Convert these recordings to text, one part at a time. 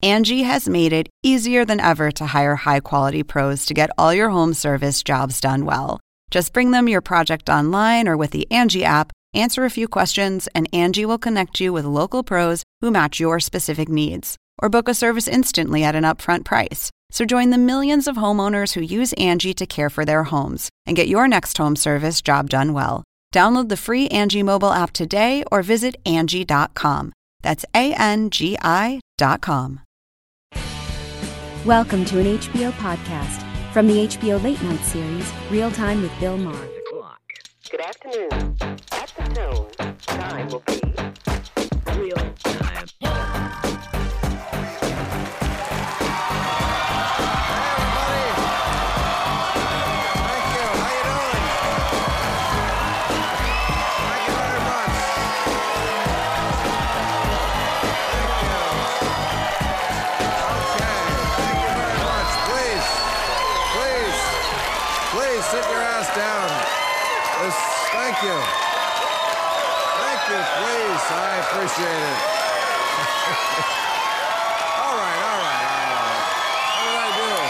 Angie has made it easier than ever to hire high-quality pros to get all your home service jobs done well. Just bring them your project online or with the Angie app, answer a few questions, and Angie will connect you with local pros who match your specific needs. Or book a service instantly at an upfront price. So join the millions of homeowners who use Angie to care for their homes and get your next home service job done well. Download the free Angie mobile app today or visit Angie.com. That's ANGI.com. Welcome to an HBO podcast from the HBO Late Night series, Real Time with Bill Maher. Good afternoon. At the tone, time will be real time. Sit your ass down. Thank you. Thank you, please. I appreciate it. All right. What did I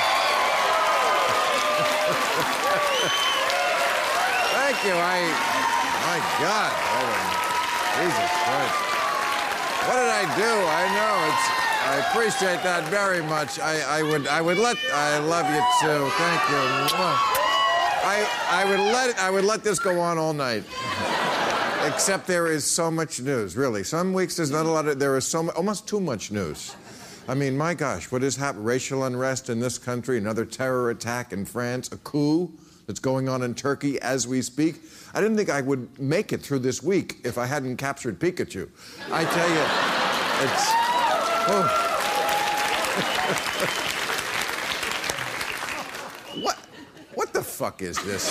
do? Thank you. My God. Jesus Christ. What did I do? I know I appreciate that very much. I love you too. Thank you. I would let this go on all night. Except there is so much news, really. Some weeks there's not a lot of, there is almost too much news. I mean, my gosh, what has happened? Racial unrest in this country, another terror attack in France, a coup that's going on in Turkey as we speak. I didn't think I would make it through this week if I hadn't captured Pikachu. I tell you, it's... Oh. What the fuck is this?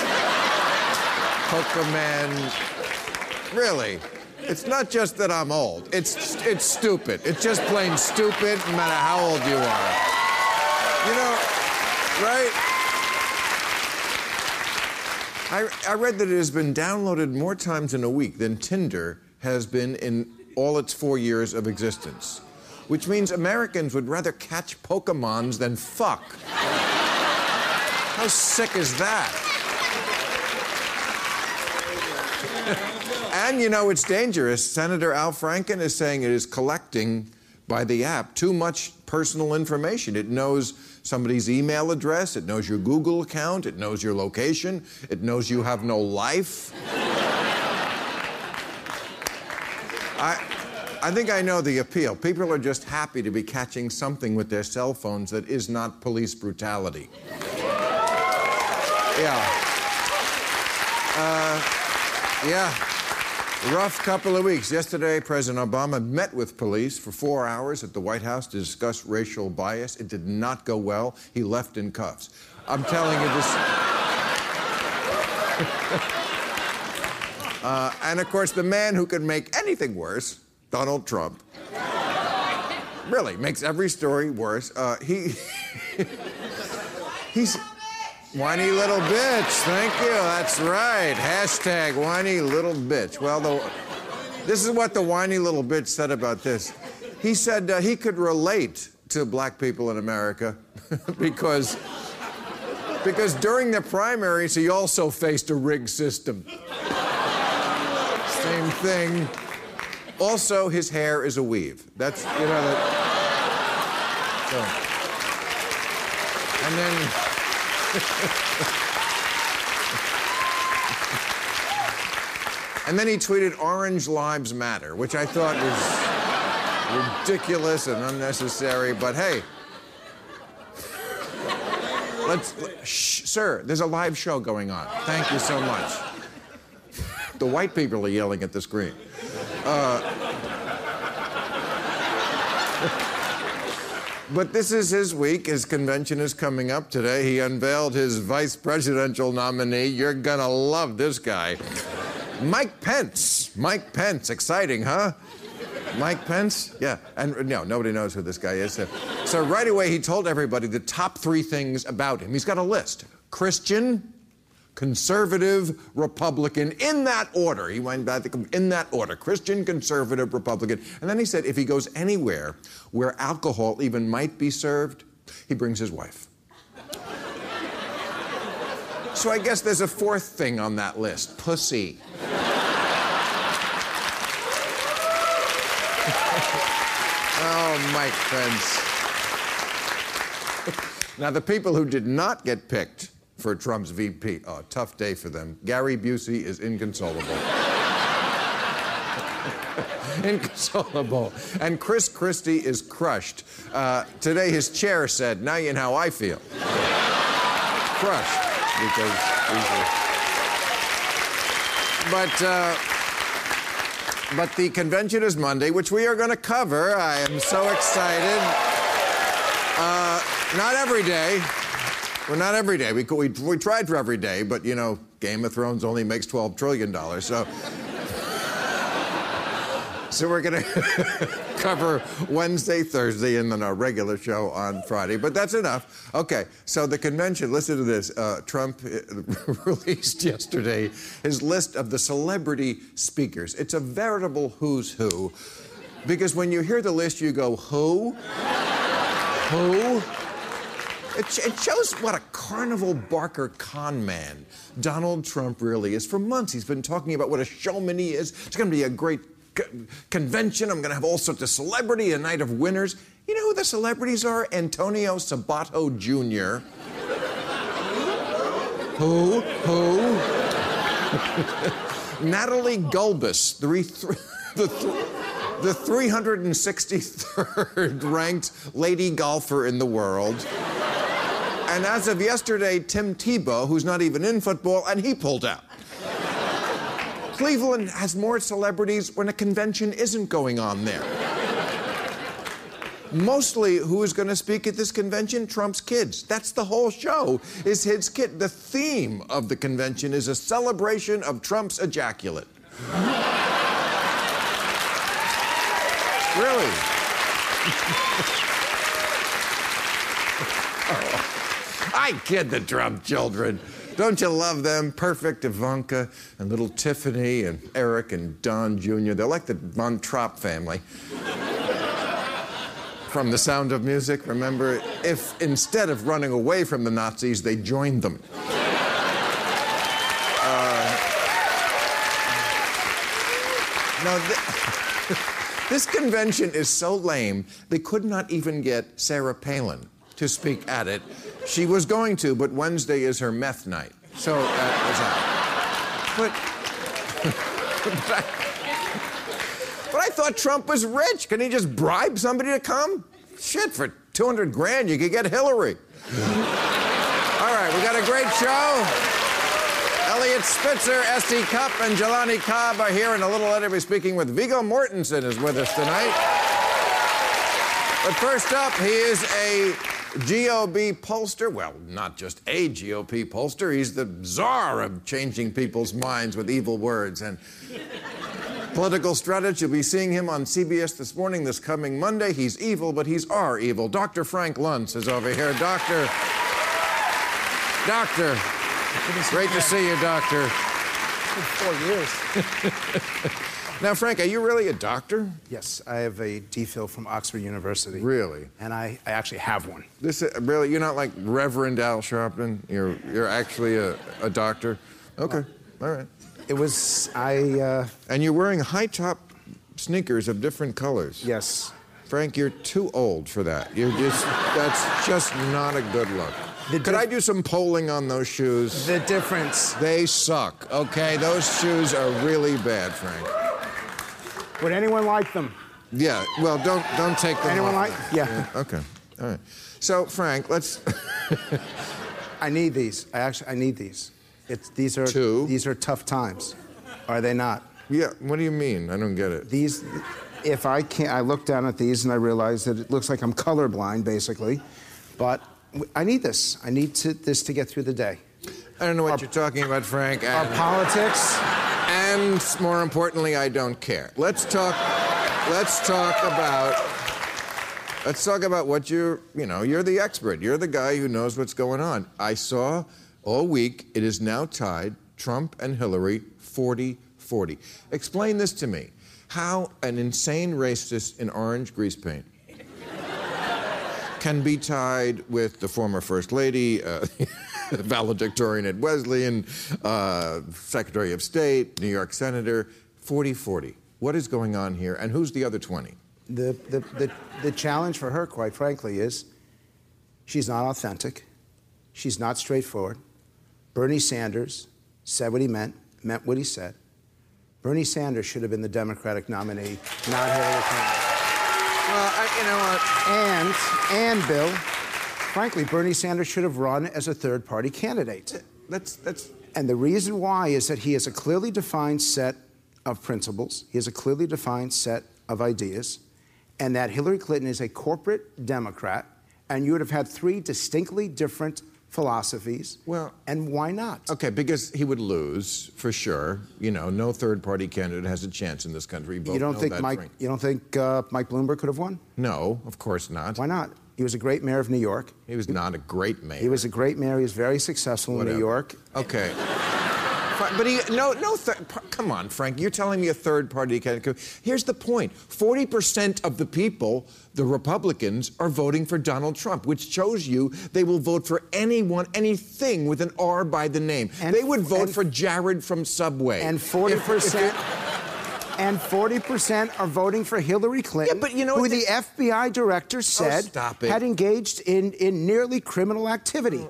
Pokemon. Really? It's not just that I'm old. It's stupid. It's just plain stupid, no matter how old you are. You know, right? I read that it has been downloaded more times in a week than Tinder has been in all its 4 years of existence. Which means Americans would rather catch Pokemons than fuck. How sick is that? And you know, it's dangerous. Senator Al Franken is saying it is collecting, by the app, too much personal information. It knows somebody's email address, it knows your Google account, it knows your location, it knows you have no life. I think I know the appeal. People are just happy to be catching something with their cell phones that is not police brutality. Yeah. Rough couple of weeks. Yesterday, President Obama met with police for 4 hours at the White House to discuss racial bias. It did not go well. He left in cuffs. I'm telling you this. And of course, the man who can make anything worse, Donald Trump, really makes every story worse. He's whiny little bitch. Thank you. That's right. Hashtag whiny little bitch. Well, this is what the whiny little bitch said about this. He said he could relate to black people in America because during the primaries, he also faced a rigged system. Same thing. Also, his hair is a weave. That's, you know, that. So. And then. And then he tweeted Orange Lives Matter, which I thought was ridiculous and unnecessary, but hey. Sir, there's a live show going on. Thank you so much. The white people are yelling at the screen. But this is his week. His convention is coming up today. He unveiled his vice presidential nominee. You're gonna love this guy. Mike Pence. Mike Pence. Exciting, huh? Mike Pence? Yeah. And no, nobody knows who this guy is. So right away, he told everybody the top 3 things about him. He's got a list. Christian, conservative, Republican, in that order. He went back in that order, Christian, conservative, Republican. And then he said if he goes anywhere where alcohol even might be served, he brings his wife. So I guess there's a fourth thing on that list, pussy. Oh, Mike Pence. Now, the people who did not get picked for Trump's VP, oh, tough day for them. Gary Busey is inconsolable. Inconsolable. And Chris Christie is crushed. Today, his chair said, now you know how I feel. Crushed. Because but the convention is Monday, which we are going to cover. I am so excited. Not every day. Well, not every day. We tried for every day, but, you know, Game of Thrones only makes $12 trillion, so we're going to cover Wednesday, Thursday, and then our regular show on Friday. But that's enough. Okay, so the convention, listen to this. Trump released yesterday his list of the celebrity speakers. It's a veritable who's who. Because when you hear the list, you go, who? Who? It shows what a carnival barker con man Donald Trump really is. For months, he's been talking about what a showman he is. It's going to be a great convention. I'm going to have all sorts of celebrity, a night of winners. You know who the celebrities are? Antonio Sabato Jr. Who? Natalie Gulbis, the 363rd ranked lady golfer in the world. And as of yesterday, Tim Tebow, who's not even in football, and he pulled out. Cleveland has more celebrities when a convention isn't going on there. Mostly, who is going to speak at this convention? Trump's kids. That's the whole show, is his kid. The theme of the convention is a celebration of Trump's ejaculate. Really? I kid the Trump children. Don't you love them? Perfect Ivanka and little Tiffany and Eric and Don Jr. They're like the Von Trapp family. From The Sound of Music, remember? If instead of running away from the Nazis, they joined them. Now, this convention is so lame, they could not even get Sarah Palin to speak at it. She was going to, but Wednesday is her meth night. So that was out. But I thought Trump was rich. Can he just bribe somebody to come? Shit, for 200 grand, you could get Hillary. All right, we got a great show. Elliot Spitzer, S.T. Cupp, and Jelani Cobb are here. In a little later, we'll be speaking with Viggo Mortensen is with us tonight. But first up, he is a GOP pollster. Well, not just a GOP pollster. He's the czar of changing people's minds with evil words and political strategist. You'll be seeing him on CBS This Morning this coming Monday. He's evil, but he's our evil. Dr. Frank Luntz is over here. Doctor. Great to see you, Doctor. 4 years. Now, Frank, are you really a doctor? Yes, I have a DPhil from Oxford University. Really? And I actually have one. Really? You're not like Reverend Al Sharpton? You're actually a doctor? Okay, all right. And you're wearing high-top sneakers of different colors. Yes. Frank, you're too old for that. That's just not a good look. Could I do some polling on those shoes? The difference. They suck, okay? Those shoes are really bad, Frank. Would anyone like them? Yeah, well, don't take them Anyone off. like? Yeah. Okay, all right. So, Frank, let's... I need these. I need these. These are tough times. Are they not? Yeah, what do you mean? I don't get it. I look down at these and I realize that it looks like I'm colorblind, basically. But I need this. I need this to get through the day. I don't know what you're talking about, Frank. Our politics. And more importantly, I don't care. Let's talk about what you're the expert. You're the guy who knows what's going on. I saw All week, it is now tied, Trump and Hillary, 40-40. Explain this to me. How an insane racist in orange grease paint can be tied with the former First Lady, valedictorian at Wesleyan, Secretary of State, New York Senator, 40-40. What is going on here, and who's the other 20? The challenge for her, quite frankly, is she's not authentic. She's not straightforward. Bernie Sanders said what he meant what he said. Bernie Sanders should have been the Democratic nominee, not Hillary Clinton. Well, you know what? And Bill, frankly, Bernie Sanders should have run as a third-party candidate. And the reason why is that he has a clearly defined set of principles. He has a clearly defined set of ideas. And that Hillary Clinton is a corporate Democrat, and you would have had three distinctly different philosophies. Well, and why not? Okay, because he would lose for sure. You know, no third-party candidate has a chance in this country. You don't think Mike Bloomberg could have won? No, of course not. Why not? He was a great mayor of New York. He was not a great mayor. He was a great mayor. He was very successful in New York. Okay. But come on, Frank. You're telling me a third-party candidate. Here's the point. 40% of the people, the Republicans, are voting for Donald Trump, which shows you they will vote for anyone, anything with an R by the name. They would vote for Jared from Subway. And 40%... And 40% are voting for Hillary Clinton, who the FBI director said had engaged in nearly criminal activity.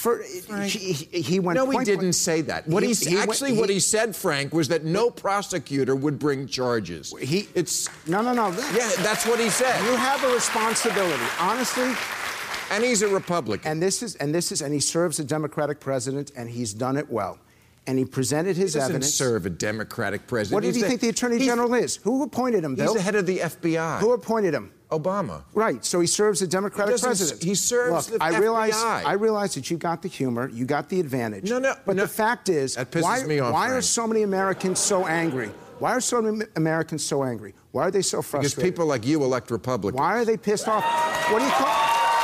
He went. No, he didn't say that. What he said, Frank, was that no prosecutor would bring charges. No. Yeah, that's what he said. You have a responsibility, honestly. And he's a Republican. And he serves a Democratic president, and he's done it well. And he presented his evidence. He doesn't serve a Democratic president. What did he think the Attorney General is? Who appointed him, Bill? He's the head of the FBI. Who appointed him? Obama. Right, so he serves a Democratic president. He serves the FBI. I realize that you got the humor, you got the advantage. But the fact is, that pisses me off, why are Frank. so many Americans so angry? Why are so many Americans so angry? Why are they so frustrated? Because people like you elect Republicans. Why are they pissed off? What do you call...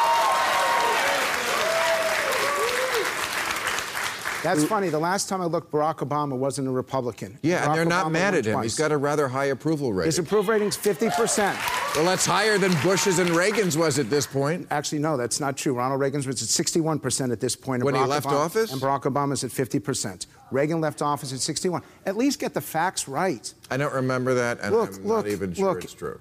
That's funny. The last time I looked, Barack Obama wasn't a Republican. Yeah, and they're not mad at him. Twice. He's got a rather high approval rating. His approval rating's 50%. Well, that's higher than Bush's and Reagan's was at this point. Actually, no, that's not true. Ronald Reagan's was at 61% at this point. When he left office? And Barack Obama's at 50%. Reagan left office at 61%. At least get the facts right. I don't remember that, and I'm not even sure it's true.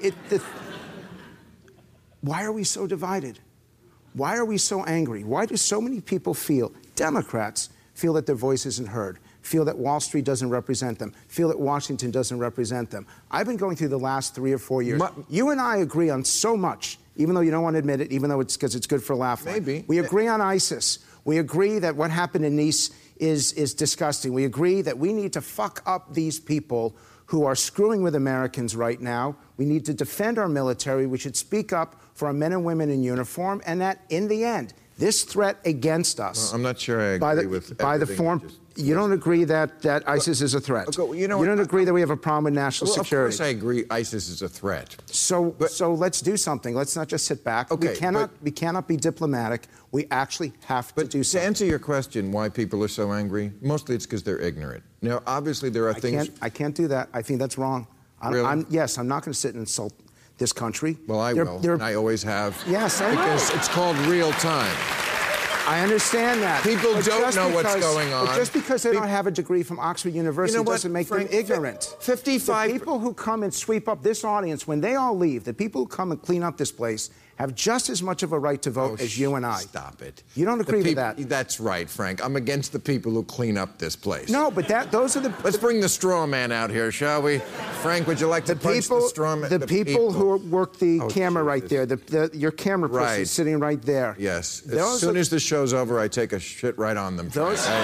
Why are we so divided? Why are we so angry? Why do so many people feel, Democrats, feel that their voice isn't heard, feel that Wall Street doesn't represent them, feel that Washington doesn't represent them? I've been going through the last 3 or 4 years. You and I agree on so much, even though you don't want to admit it, even though it's because it's good for a laugh. Maybe. We agree on ISIS. We agree that what happened in Nice is disgusting. We agree that we need to fuck up these people who are screwing with Americans right now. We need to defend our military. We should speak up for our men and women in uniform, and that, in the end, this threat against us... Well, I'm not sure I agree with everything. You don't agree that ISIS is a threat? You don't agree that we have a problem with national security? Of course I agree ISIS is a threat. So let's do something. Let's not just sit back. Okay, we cannot be diplomatic. We actually have to do something. To answer your question, why people are so angry, mostly it's because they're ignorant. Now, obviously, there are things... I can't do that. I think that's wrong. Really? Yes, I'm not going to sit and insult this country. Well, I will. And I always have. Yes, I know. Because it's called real time. I understand that. People don't know what's going on. But just because they don't have a degree from Oxford University doesn't make them ignorant. 55... The people who come and sweep up this audience, when they all leave, the people who come and clean up this place have just as much of a right to vote as you and I. Stop it. You don't agree with that? That's right, Frank. I'm against the people who clean up this place. No, but those are the... Let's bring the straw man out here, shall we? Frank, would you like to punch the straw man? The people who work the camera right there, your camera person is sitting right there. Yes. As soon as the show's over, I take a shit right on them.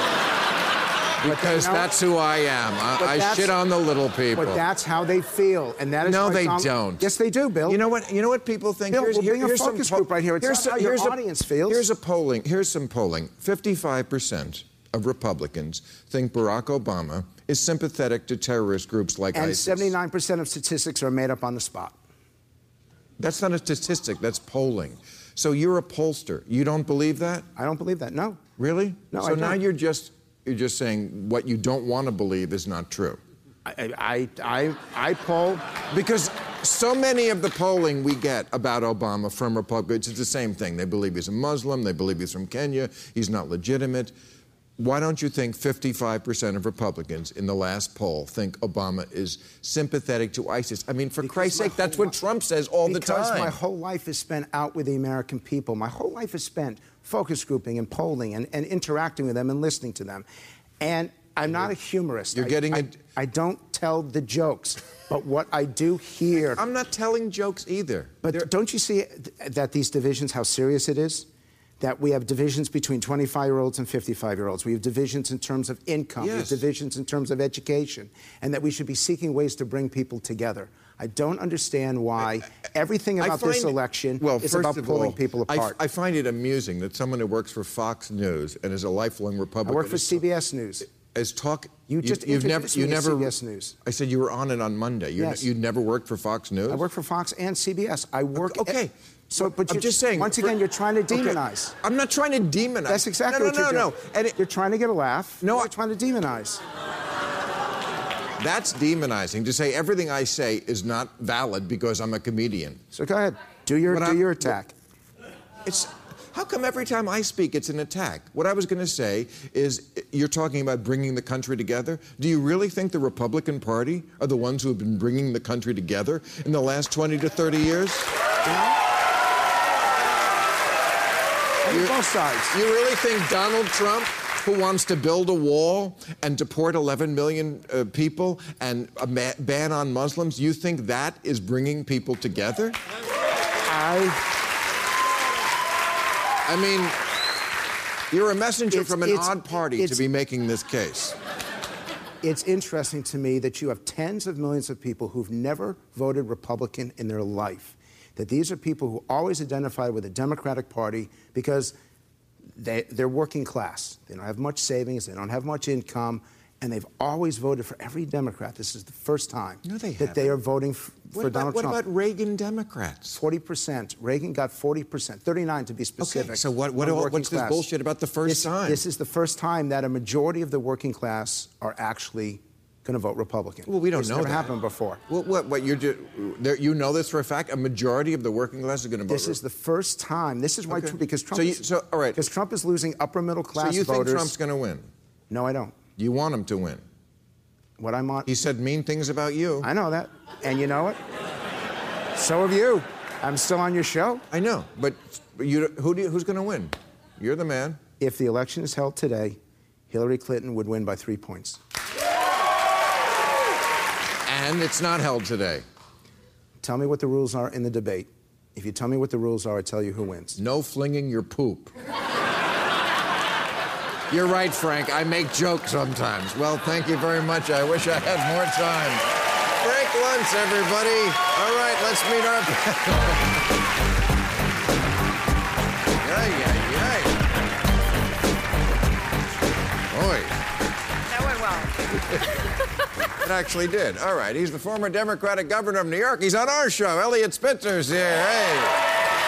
Because that's who I am. I shit on the little people. But that's how they feel, and that is no, they don't. Yes, they do, Bill. You know what people think? Bill, we'll bring a focus group right here. It's not how your audience feels. Here's some polling. 55% of Republicans think Barack Obama is sympathetic to terrorist groups like ISIS. And 79% of statistics are made up on the spot. That's not a statistic. That's polling. So you're a pollster. You don't believe that? I don't believe that, no. Really? No, so I don't. now you're just saying what you don't want to believe is not true. I poll because so many of the polling we get about Obama from Republicans, it's the same thing. They believe he's a Muslim. They believe he's from Kenya. He's not legitimate. Why don't you think 55% of Republicans in the last poll think Obama is sympathetic to ISIS? I mean, for Christ's sake, that's what Trump says all the time. Because my whole life is spent out with the American people. My whole life is spent focus grouping and polling and interacting with them and listening to them. And I'm not a humorist. I don't tell the jokes. But what I do hear... I'm not telling jokes either. But don't you see that these divisions, how serious it is? That we have divisions between 25-year-olds and 55-year-olds. We have divisions in terms of income. Yes. We have divisions in terms of education. And that we should be seeking ways to bring people together. I don't understand why everything about this election is about pulling people apart. I find it amusing that someone who works for Fox News and is a lifelong Republican... I work for CBS News. You've never CBS News. I said you were on it on Monday. Yes. You'd never worked for Fox News? I work for Fox and CBS. I work... Okay. But I'm just saying... Once again, you're trying to demonize. Okay. I'm not trying to demonize. That's exactly what you're doing. And you're trying to get a laugh. No, you're trying to demonize. That's demonizing, to say everything I say is not valid because I'm a comedian. So go ahead. Do your attack. How come every time I speak, it's an attack? What I was going to say is, you're talking about bringing the country together. Do you really think the Republican Party are the ones who have been bringing the country together in the last 20 to 30 years? Both sides. You really think Donald Trump, who wants to build a wall and deport 11 million people and a ban on Muslims, you think that is bringing people together? I mean, you're a messenger from an odd party to be making this case. It's interesting to me that you have tens of millions of people who've never voted Republican in their life. That these are people who always identify with the Democratic Party because they're working class. They don't have much savings. They don't have much income. And they've always voted for every Democrat. This is the first time that they are voting for Donald Trump. What about Reagan Democrats? 40%. Reagan got 40%, 39 to be specific. Okay, so what's this bullshit about the first time? This is the first time that a majority of the working class are actually going to vote Republican. Well, we don't know that. It's never happened before. What you know this for a fact? A majority of the working class is going to vote. This is the first time. This is why because Trump. All right. Because Trump is losing upper middle class voters. So you think Trump's going to win? No, I don't. You want him to win? What I want. He said mean things about you. I know that, and you know it. So have you. I'm still on your show. I know, but who's going to win? You're the man. If the election is held today, Hillary Clinton would win by 3 points. And it's not held today. Tell me what the rules are in the debate. If you tell me what the rules are, I tell you who wins. No flinging your poop. You're right, Frank. I make jokes sometimes. Well, thank you very much. I wish I had more time. Frank Luntz, everybody. All right, let's meet our... Boy. That went well. It actually did. All right, he's the former Democratic governor of New York. He's on our show. Eliot Spitzer's here. Hey.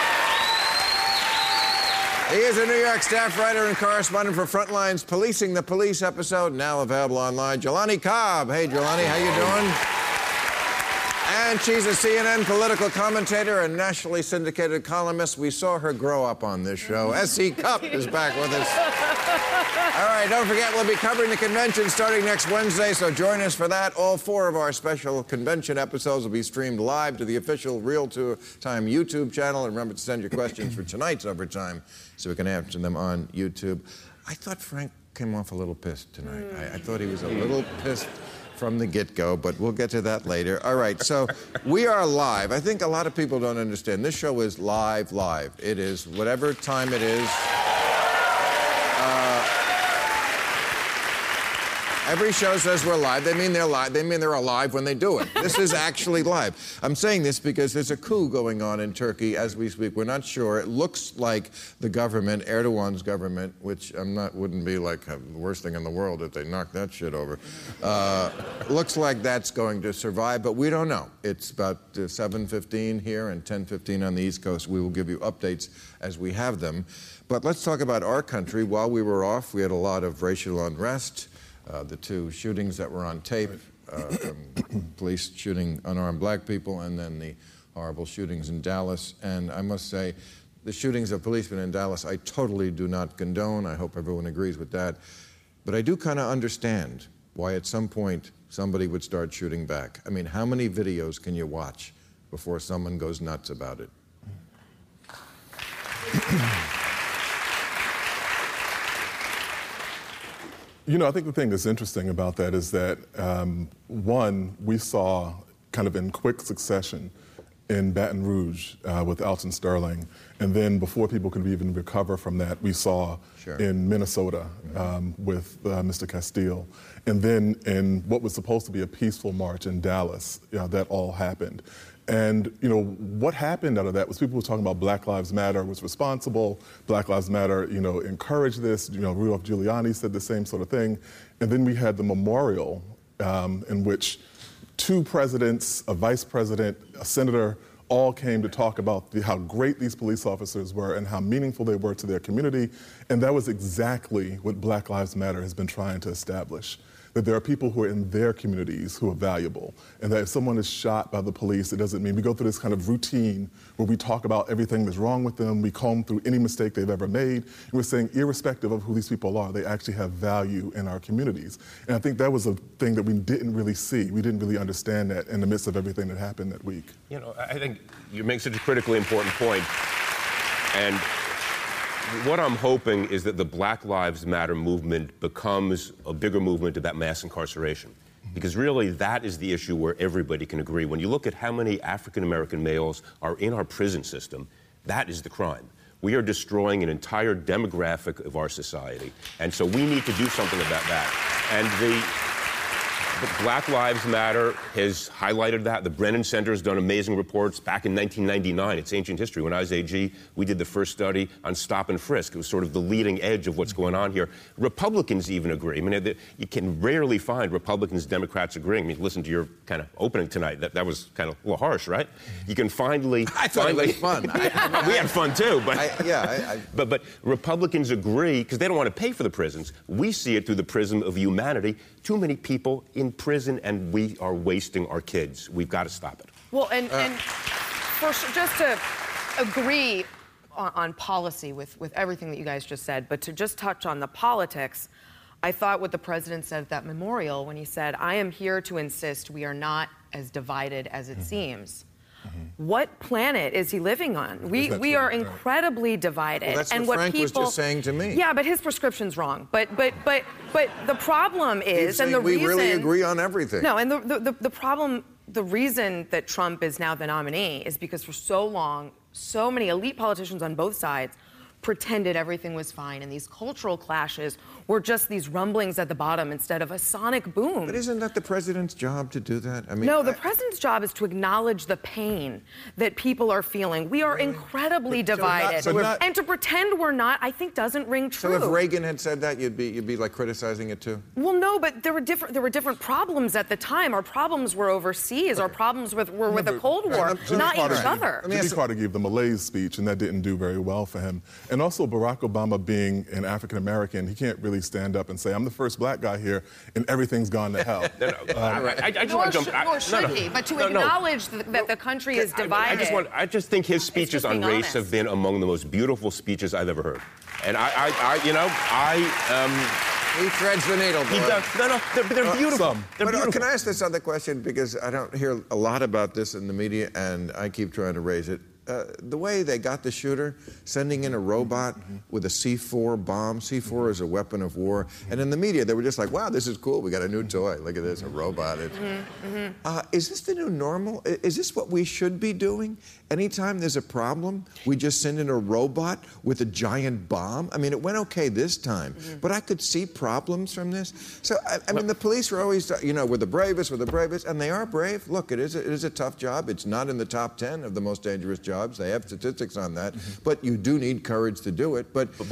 He is a New York staff writer and correspondent for Frontline's Policing the Police episode, now available online. Jelani Cobb. Hey, Jelani, how you doing? And she's a CNN political commentator and nationally syndicated columnist. We saw her grow up on this show. S.E. Cupp is back with us. All right, don't forget, we'll be covering the convention starting next Wednesday, so join us for that. All 4 of our special convention episodes will be streamed live to the official Real Time YouTube channel. And remember to send your questions for tonight's Overtime so we can answer them on YouTube. I thought Frank came off a little pissed tonight. I thought he was a little pissed from the get-go, but we'll get to that later. All right, so we are live. I think a lot of people don't understand. This show is live. It is whatever time it is. Every show says we're live. They mean they're live. They mean they're alive when they do it. This is actually live. I'm saying this because there's a coup going on in Turkey as we speak. We're not sure. It looks like the government, Erdogan's government, which wouldn't be like the worst thing in the world if they knocked that shit over. Looks like that's going to survive, but we don't know. It's about 7:15 here and 10:15 on the East Coast. We will give you updates as we have them. But let's talk about our country. While we were off, we had a lot of racial unrest. The two shootings that were on tape, police shooting unarmed black people, and then the horrible shootings in Dallas. And I must say, the shootings of policemen in Dallas, I totally do not condone. I hope everyone agrees with that. But I do kind of understand why at some point somebody would start shooting back. I mean, how many videos can you watch before someone goes nuts about it? You know, I think the thing that's interesting about that is that, one, we saw kind of in quick succession in Baton Rouge with Alton Sterling, and then before people could even recover from that, we saw in Minnesota with Mr. Castile, and then in what was supposed to be a peaceful march in Dallas, that all happened. And, you know, what happened out of that was people were talking about Black Lives Matter was responsible, Black Lives Matter, encouraged this, Rudolph Giuliani said the same sort of thing. And then we had the memorial in which two presidents, a vice president, a senator, all came to talk about how great these police officers were and how meaningful they were to their community. And that was exactly what Black Lives Matter has been trying to establish. That there are people who are in their communities who are valuable, and that if someone is shot by the police, it doesn't mean we go through this kind of routine where we talk about everything that's wrong with them, we comb through any mistake they've ever made, and we're saying irrespective of who these people are, they actually have value in our communities. And I think that was a thing that we didn't really see. We didn't really understand that in the midst of everything that happened that week. I think you make such a critically important point, and what I'm hoping is that the Black Lives Matter movement becomes a bigger movement about mass incarceration. Because really, that is the issue where everybody can agree. When you look at how many African-American males are in our prison system, that is the crime. We are destroying an entire demographic of our society. And so we need to do something about that. And the Black Lives Matter has highlighted that. The Brennan Center has done amazing reports back in 1999. It's ancient history. When I was AG, we did the first study on stop and frisk. It was sort of the leading edge of what's going on here. Republicans even agree. I mean, you can rarely find Republicans, Democrats agreeing. I mean, listen to your kind of opening tonight. That was kind of a little harsh, right? You can finally... I thought it was fun. We had fun, too. But, but Republicans agree, because they don't want to pay for the prisons. We see it through the prism of humanity. Too many people in prison, and we are wasting our kids. We've got to stop it. Well, and just to agree on policy with everything that you guys just said, but to just touch on the politics, I thought what the president said at that memorial when he said, "I am here to insist we are not as divided as it seems." What planet is he living on? We are incredibly divided. Well, that's what Frank was just saying to me. Yeah, but his prescription's wrong. But the problem is, and the we reason... really agree on everything. No, and the problem, the reason that Trump is now the nominee is because for so long, so many elite politicians on both sides pretended everything was fine, and these cultural clashes were just these rumblings at the bottom instead of a sonic boom. But isn't that the president's job to do that? I mean, no, the president's job is to acknowledge the pain that people are feeling. We are incredibly divided, and to pretend we're not, I think, doesn't ring true. So if Reagan had said that, you'd be like criticizing it too? Well, no, but there were different problems at the time. Our problems were overseas. Our problems were with the Cold War, not each other. Jimmy Carter gave the Malaise speech, and that didn't do very well for him. And also Barack Obama being an African American, he can't really stand up and say, "I'm the first black guy here, and everything's gone to hell." Nor should he, but to acknowledge that the country is divided. I just think his speeches on race have been among the most beautiful speeches I've ever heard. And he threads the needle, boy. He does. No, they're beautiful. They're beautiful. Can I ask this other question? Because I don't hear a lot about this in the media, and I keep trying to raise it. the way they got the shooter, sending in a robot with a C4 bomb. C4 is a weapon of war. And in the media, they were just like, wow, this is cool. We got a new toy. Look at this, a robot. Is this the new normal? Is this what we should be doing? Anytime there's a problem, we just send in a robot with a giant bomb? I mean, it went okay this time, but I could see problems from this. So, I mean, the police were always, you know, we're the bravest, and they are brave. Look, it is a tough job. It's not in the top 10 of the most dangerous jobs. They have statistics on that, but you do need courage to do it. But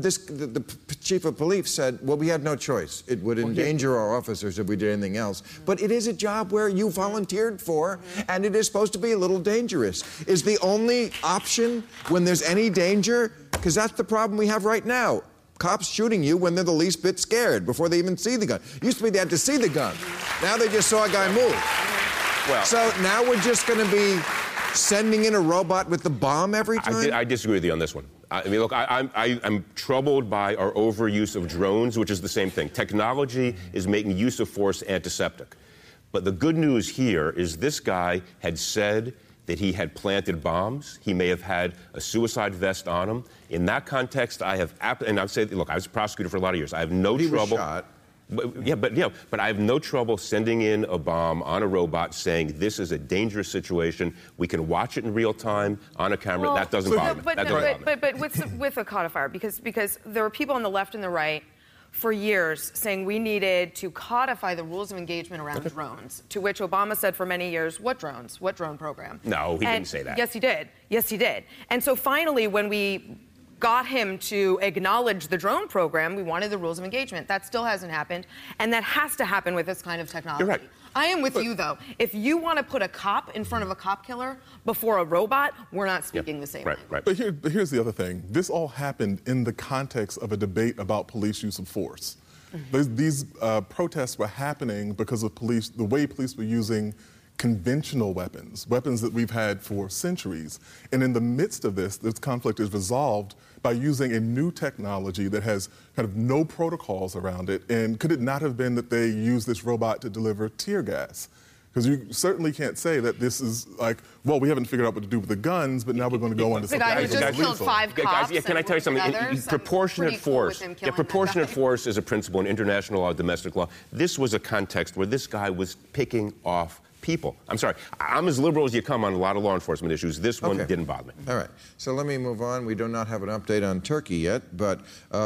the chief of police said, well, we had no choice. It would endanger our officers if we did anything else. But it is a job where you volunteered for, and it is supposed to be a little dangerous. Is the only option when there's any danger? Because that's the problem we have right now. Cops shooting you when they're the least bit scared, before they even see the gun. Used to be they had to see the gun. Now they just saw a guy move. Well, so now we're just going to be sending in a robot with the bomb every time? I disagree with you on this one. I mean, look, I'm troubled by our overuse of drones, which is the same thing. Technology is making use of force antiseptic. But the good news here is this guy had said that he had planted bombs. He may have had a suicide vest on him. In that context, and I've said, look, I was a prosecutor for a lot of years. I have no trouble. He was shot. But I have no trouble sending in a bomb on a robot saying this is a dangerous situation. We can watch it in real time on a camera. That doesn't bother me. But with a codifier, because there were people on the left and the right for years saying we needed to codify the rules of engagement around drones, to which Obama said for many years, what drones? What drone program? No, he didn't say that. Yes, he did. Yes, he did. And so finally, when we got him to acknowledge the drone program, we wanted the rules of engagement. That still hasn't happened, and that has to happen with this kind of technology. You're right. I am with you, though. If you want to put a cop in front of a cop killer before a robot, we're not speaking the same language. Right. But here's the other thing. This all happened in the context of a debate about police use of force. These protests were happening because of the way police were using conventional weapons that we've had for centuries. And in the midst of this conflict is resolved by using a new technology that has kind of no protocols around it. And could it not have been that they used this robot to deliver tear gas? Because you certainly can't say that this is like, well, we haven't figured out what to do with the guns, but now we're going to go on to something. The guy who just killed 5 cops. Guys, can I tell you something? Proportionate force. Proportionate force is a principle in international law, domestic law. This was a context where this guy was picking off people. I'm sorry. I'm as liberal as you come on a lot of law enforcement issues. This one didn't bother me. All right. So let me move on. We do not have an update on Turkey yet, but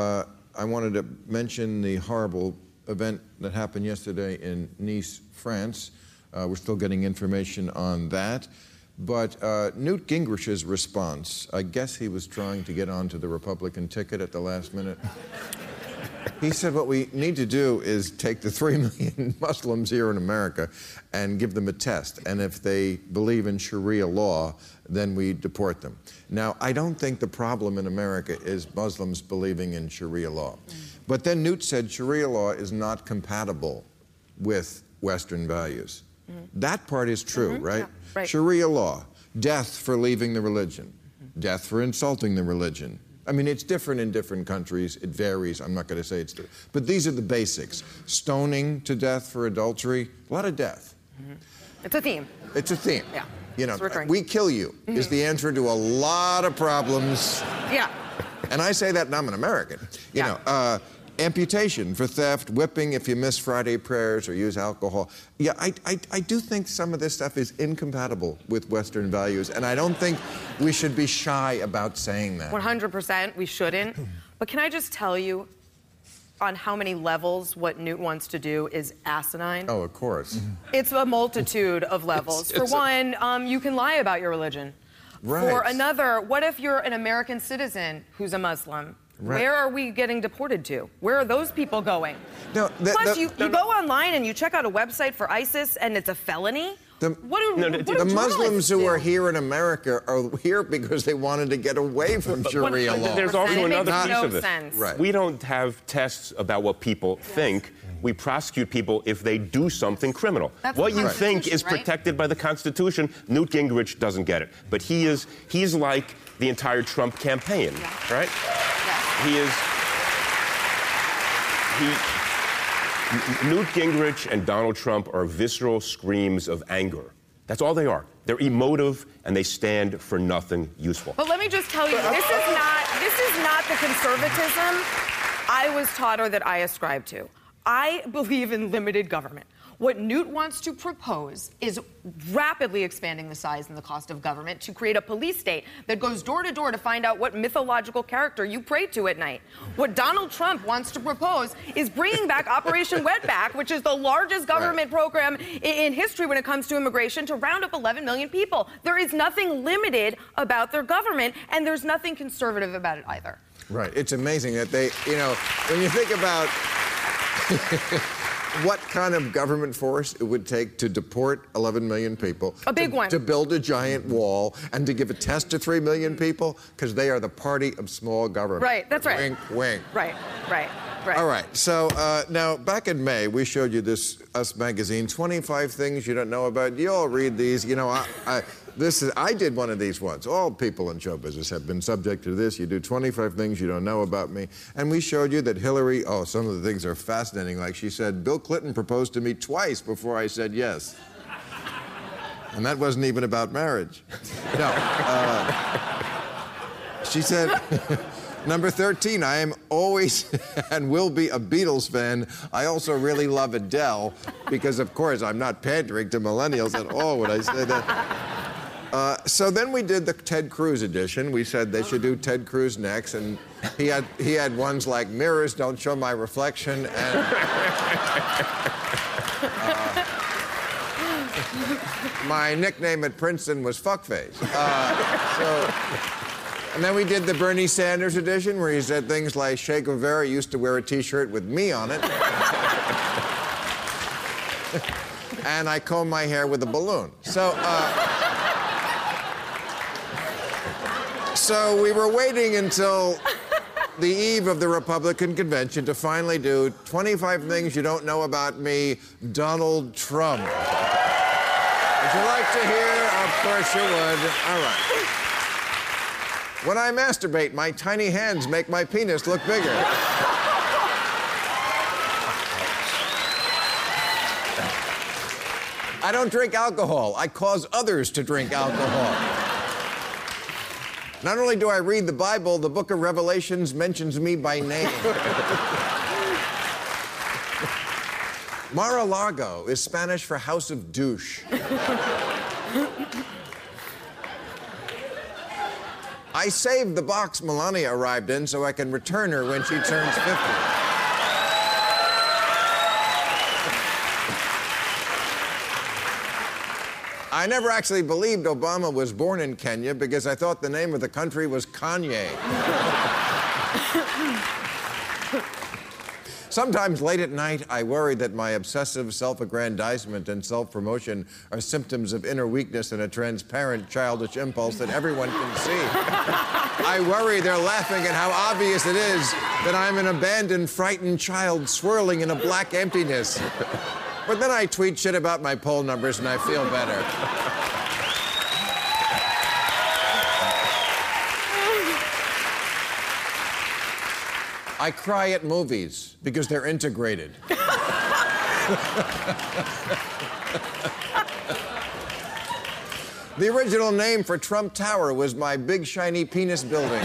I wanted to mention the horrible event that happened yesterday in Nice, France. We're still getting information on that. But Newt Gingrich's response, I guess he was trying to get onto the Republican ticket at the last minute. He said what we need to do is take the 3 million Muslims here in America and give them a test. And if they believe in Sharia law, then we deport them. Now, I don't think the problem in America is Muslims believing in Sharia law. But then Newt said Sharia law is not compatible with Western values. That part is true, right? Yeah, right? Sharia law, death for leaving the religion, death for insulting the religion. I mean, it's different in different countries. It varies. I'm not going to say it's different. But these are the basics. Stoning to death for adultery, a lot of death. It's a theme. It's a theme. Yeah. You know, we kill you is the answer to a lot of problems. Yeah. And I say that, and I'm an American. You know, amputation for theft, whipping if you miss Friday prayers or use alcohol. Yeah, I do think some of this stuff is incompatible with Western values, and I don't think we should be shy about saying that. 100%, we shouldn't. But can I just tell you, on how many levels what Newt wants to do is asinine? Oh, of course. It's a multitude of levels. For one, you can lie about your religion. Right. For another, what if you're an American citizen who's a Muslim? Right. Where are we getting deported to? Where are those people going? No, Plus, you go online and you check out a website for ISIS and it's a felony? The Muslims who are here in America are here because they wanted to get away from Sharia law. There's also another piece of this. Sense. Right. We don't have tests about what people think. We prosecute people if they do something criminal. That's what you think is protected by the Constitution. Newt Gingrich doesn't get it. But he's like the entire Trump campaign, right? Newt Gingrich and Donald Trump are visceral screams of anger. That's all they are. They're emotive, and they stand for nothing useful. But let me just tell you, this is not the conservatism I was taught or that I ascribe to. I believe in limited government. What Newt wants to propose is rapidly expanding the size and the cost of government to create a police state that goes door to door to find out what mythological character you pray to at night. What Donald Trump wants to propose is bringing back Operation Wetback, which is the largest government program in history when it comes to immigration, to round up 11 million people. There is nothing limited about their government, and there's nothing conservative about it either. Right. It's amazing that they, when you think about what kind of government force it would take to deport 11 million people. A big one. To build a giant wall and to give a test to 3 million people, because they are the party of small government. Right, that's right. Wink, wink. Right. All right, so now back in May, we showed you this Us magazine, 25 things you don't know about. You all read these. I did one of these once. All people in show business have been subject to this. You do 25 things you don't know about me. And we showed you that Hillary, some of the things are fascinating. Like she said, Bill Clinton proposed to me twice before I said yes. And that wasn't even about marriage. No. She said, number 13, I am always and will be a Beatles fan. I also really love Adele because, of course, I'm not pandering to millennials at all when I say that. So then we did the Ted Cruz edition. We said they should do Ted Cruz next, and he had ones like mirrors don't show my reflection, and my nickname at Princeton was Fuckface. And then we did the Bernie Sanders edition, where he said things like Che Guevara used to wear a T-shirt with me on it. And I comb my hair with a balloon. So we were waiting until the eve of the Republican convention to finally do 25 things you don't know about me, Donald Trump. Would you like to hear? Of course you would. All right. When I masturbate, my tiny hands make my penis look bigger. I don't drink alcohol. I cause others to drink alcohol. Not only do I read the Bible, the book of Revelations mentions me by name. Mar-a-Lago is Spanish for house of douche. I saved the box Melania arrived in so I can return her when she turns 50. I never actually believed Obama was born in Kenya because I thought the name of the country was Kanye. Sometimes late at night, I worry that my obsessive self-aggrandizement and self-promotion are symptoms of inner weakness and a transparent childish impulse that everyone can see. I worry they're laughing at how obvious it is that I'm an abandoned, frightened child swirling in a black emptiness. But then I tweet shit about my poll numbers and I feel better. I cry at movies because they're integrated. The original name for Trump Tower was my big shiny penis building.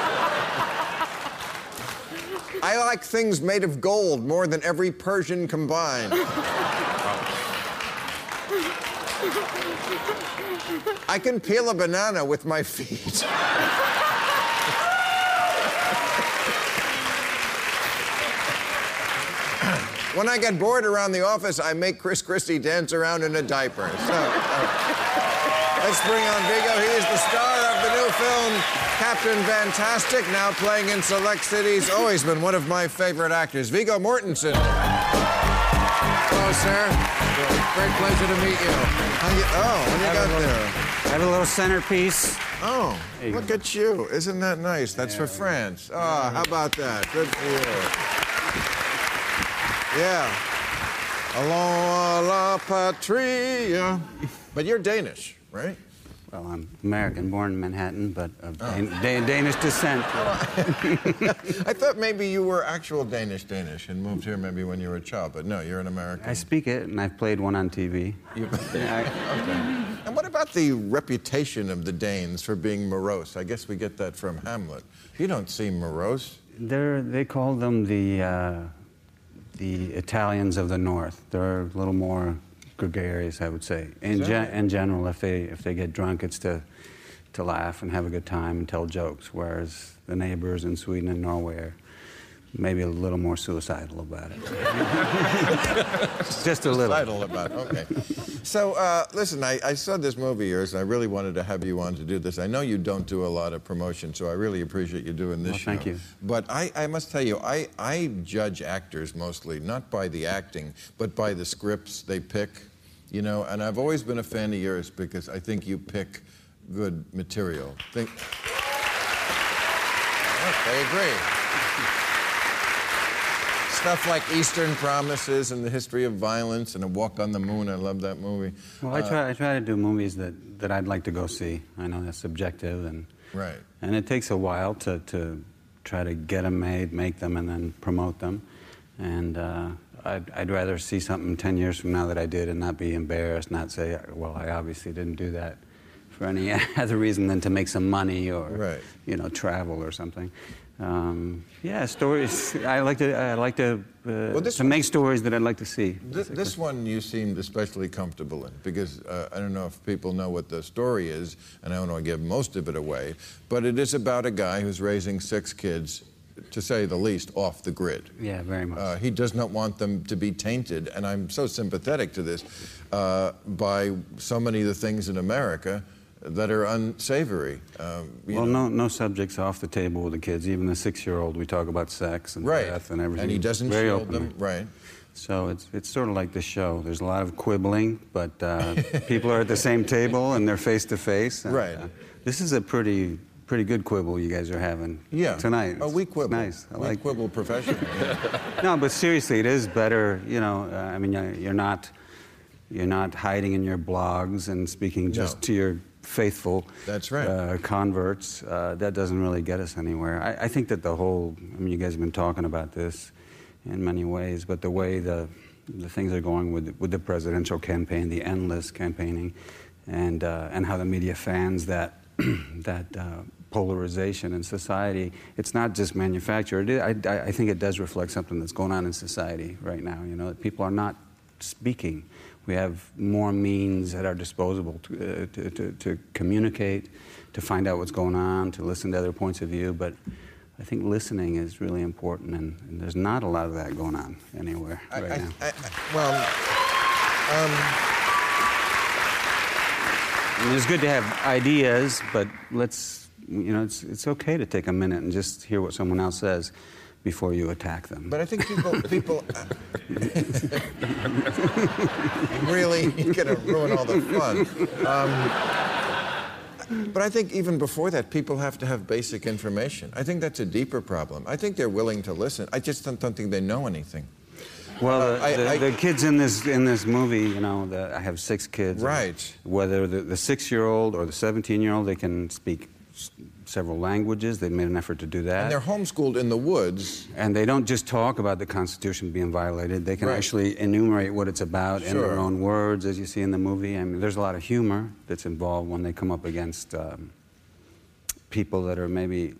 I like things made of gold more than every Persian combined. I can peel a banana with my feet. When I get bored around the office, I make Chris Christie dance around in a diaper. Let's bring on Viggo. He is the star of the new film, Captain Fantastic, now playing in select cities. Always been one of my favorite actors. Viggo Mortensen. Hello, sir. Great pleasure to meet you. What do you got there? I have a little centerpiece. Oh, look at you. Isn't that nice? That's for France. Oh, how about that? Good for you. Yeah. Allons la patrie. But you're Danish, right? Well, I'm American, born in Manhattan, but of Danish descent. I thought maybe you were actual Danish and moved here maybe when you were a child, but no, you're an American. I speak it, and I've played one on TV. Okay. And what about the reputation of the Danes for being morose? I guess we get that from Hamlet. You don't seem morose. They call them the Italians of the North. They're a little more gregarious, I would say. In general, if they get drunk, it's to laugh and have a good time and tell jokes, whereas the neighbors in Sweden and Norway are maybe a little more suicidal about it. Just a little. Suicidal about it, okay. So, listen, I saw this movie of yours, and I really wanted to have you on to do this. I know you don't do a lot of promotion, so I really appreciate you doing this show. Thank you. But I must tell you, I judge actors mostly, not by the acting, but by the scripts they pick, you know, and I've always been a fan of yours because I think you pick good material. I agree. Stuff like Eastern Promises and The History of Violence and A Walk on the Moon. I love that movie. Well, I try to do movies that I'd like to go see. I know that's subjective, and it takes a while to try to get them made, make them, and then promote them. And I'd rather see something 10 years from now that I did and not be embarrassed, not say, well, I obviously didn't do that for any other reason than to make some money or you know, travel or something. Yeah, stories. I like to make stories that I'd like to see. This one you seemed especially comfortable in because I don't know if people know what the story is, and I don't want to give most of it away, but it is about a guy who's raising 6 kids, to say the least, off the grid. Yeah, very much. He does not want them to be tainted, and I'm so sympathetic to this, by so many of the things in America that are unsavory. Well, no subjects off the table with the kids. Even the 6-year-old, we talk about sex and death and everything. And he doesn't very shield openly. them, right? So it's sort of like the show. There's a lot of quibbling, but people are at the same table and they're face to face. Right. This is a pretty good quibble you guys are having tonight. Oh, we quibble. Nice. We quibble professionally. No, but seriously, it is better. You know, I mean, you're not hiding in your blogs and speaking just to your faithful converts. That doesn't really get us anywhere. I think that the whole, I mean, you guys have been talking about this in many ways, but the way the things are going with the presidential campaign, the endless campaigning, and how the media fans that polarization in society, it's not just manufactured. I think it does reflect something that's going on in society right now, you know, that people are not speaking. We have more means at our disposal to communicate, to find out what's going on, to listen to other points of view, but I think listening is really important, and there's not a lot of that going on anywhere right now. I mean, it's good to have ideas, but let's, you know, it's okay to take a minute and just hear what someone else says before you attack them. But I think people really, you're going to ruin all the fun. But I think even before that, people have to have basic information. I think that's a deeper problem. I think they're willing to listen. I just don't think they know anything. Well, the kids in this movie, you know, I have 6 kids. Right. Whether the 6-year-old or the 17-year-old, they can speak several languages. They've made an effort to do that. And they're homeschooled in the woods. And they don't just talk about the Constitution being violated. They can actually enumerate what it's about in their own words, as you see in the movie. I mean, there's a lot of humor that's involved when they come up against people that are maybe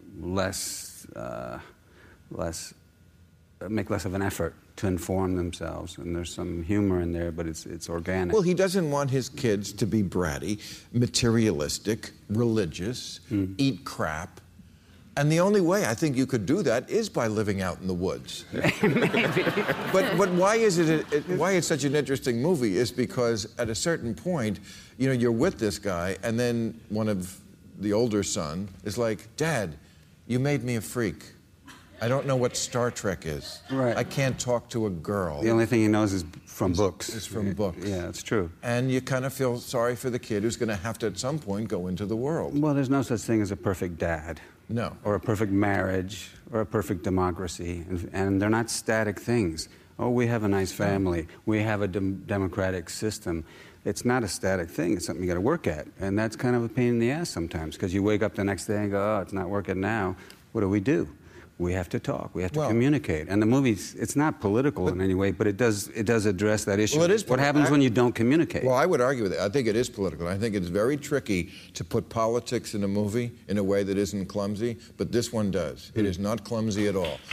make less of an effort to inform themselves, and there's some humor in there, but it's organic. Well, he doesn't want his kids to be bratty, materialistic, religious, eat crap. And the only way I think you could do that is by living out in the woods. Maybe. But why is why it's such an interesting movie is because at a certain point, you know, you're with this guy, and then one of the older son is like, "Dad, you made me a freak. I don't know what Star Trek is. Right. I can't talk to a girl." The only thing he knows is from books. It's from books. Yeah, it's true. And you kind of feel sorry for the kid who's going to have to, at some point, go into the world. Well, there's no such thing as a perfect dad. No. Or a perfect marriage, or a perfect democracy. And they're not static things. Oh, we have a nice family. We have a democratic system. it's not a static thing. It's something you got to work at. And that's kind of a pain in the ass sometimes, because you wake up the next day and go, oh, it's not working now. What do? We have to talk. We have to communicate. And the movie's, it's not political in any way, but it does address that issue. Well, it is what happens when you don't communicate? Well, I would argue with it. I think it is political. I think it's very tricky to put politics in a movie in a way that isn't clumsy, but this one does. It is not clumsy at all.